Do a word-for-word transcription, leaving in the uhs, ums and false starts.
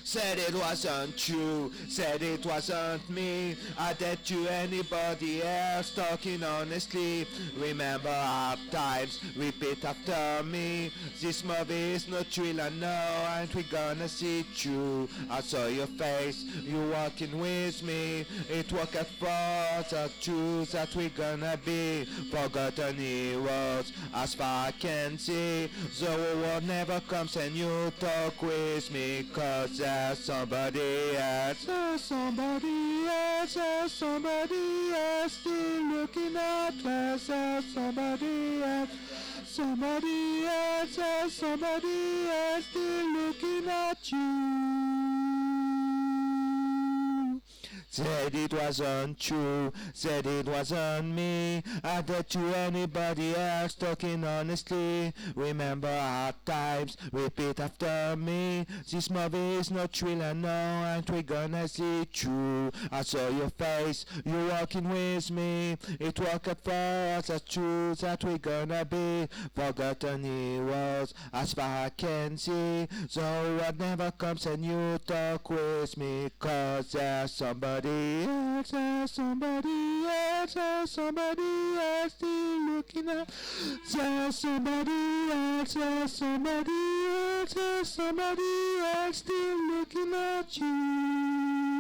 Said it wasn't true, said it wasn't me. I did to anybody else, talking honestly. Remember hard times, repeat after me. This movie is no thriller, no, aren't we gonna see through? I saw your face, you walking with me. It worked at first, the truth that we gonna be. Forgotten heroes, as far I can see. The world never comes and you talk with me. Cause there's somebody else, there's somebody else, there's somebody else still looking at us. There's somebody else, somebody else, there's somebody else still looking at you. Said it wasn't true, said it wasn't me. I did to anybody else, talking honestly. Remember hard times, repeat after me. This movie is no thriller, no, aren't we gonna see through? I saw your face, you walking with me. It worked at first, the truth that we gonna be. Forgotten heroes, as far I can see. So what never comes and you talk with me. Cause there's somebody else, there's somebody else, there's somebody else still looking at. There's somebody else, there's somebody else, there's somebody else still looking at you.